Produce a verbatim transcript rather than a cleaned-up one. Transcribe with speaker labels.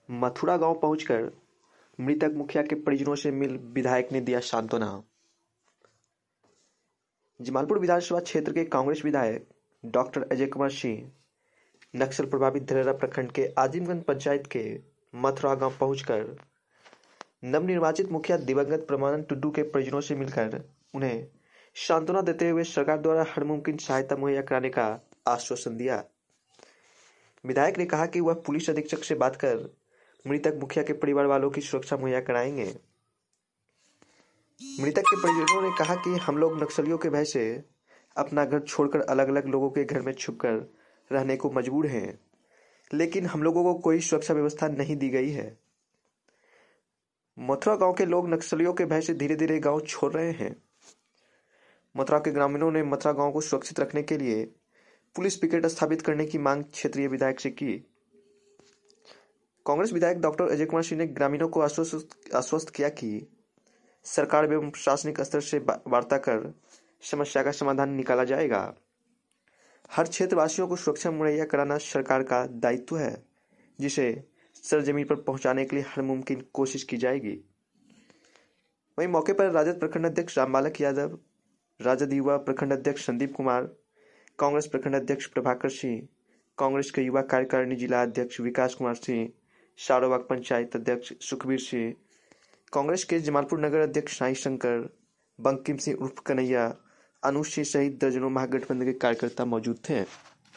Speaker 1: मथुरा गांव पहुंचकर मृतक मुखिया के परिजनों से मिल विधायक ने दिया सांत्वना। जमालपुर विधानसभा क्षेत्र के कांग्रेस विधायक डॉक्टर अजय कुमार सिंह नक्सल प्रभावित धरेरा प्रखंड के आजिमगंज पंचायत के मथुरा गांव पहुंचकर नवनिर्वाचित मुखिया दिवंगत परमानंद टुडू के परिजनों से मिलकर उन्हें सांत्वना देते हुए सरकार द्वारा हर मुमकिन सहायता मुहैया कराने का आश्वासन दिया। विधायक ने कहा कि वह पुलिस अधीक्षक से बात कर मृतक मुखिया के परिवार वालों की सुरक्षा मुहैया कराएंगे। मृतक के परिजनों ने कहा कि हम लोग नक्सलियों के भय से अपना घर छोड़कर अलग अलग लोगों के घर में छुपकर रहने को मजबूर हैं, लेकिन हम लोगों को कोई सुरक्षा व्यवस्था नहीं दी गई है। मथुरा गांव के लोग नक्सलियों के भय से धीरे धीरे गांव छोड़ रहे हैं। मथुरा के ग्रामीणों ने मथुरा गांव को सुरक्षित रखने के लिए पुलिस पिकेट स्थापित करने की मांग क्षेत्रीय विधायक से की। कांग्रेस विधायक डॉक्टर अजय कुमार सिंह ने ग्रामीणों को आश्वस्त आश्वस्त किया कि सरकार एवं प्रशासनिक स्तर से वार्ता कर समस्या का समाधान निकाला जाएगा। हर क्षेत्रवासियों को सुरक्षा मुहैया कराना सरकार का दायित्व है, जिसे सरजमीन पर पहुंचाने के लिए हर मुमकिन कोशिश की जाएगी। वहीं मौके पर राजद प्रखंड अध्यक्ष रामबालक यादव, राजद युवा प्रखंड अध्यक्ष संदीप कुमार, कांग्रेस प्रखंड अध्यक्ष प्रभाकर सिंह, कांग्रेस के युवा कार्यकारिणी जिला अध्यक्ष विकास कुमार सिंह, शारोबाग पंचायत अध्यक्ष सुखबीर सिंह, कांग्रेस के जमालपुर नगर अध्यक्ष साई शंकर, बंकिम सिंह उर्फ कन्हैया, अनुज सिंह सहित दर्जनों महागठबंधन के कार्यकर्ता मौजूद थे।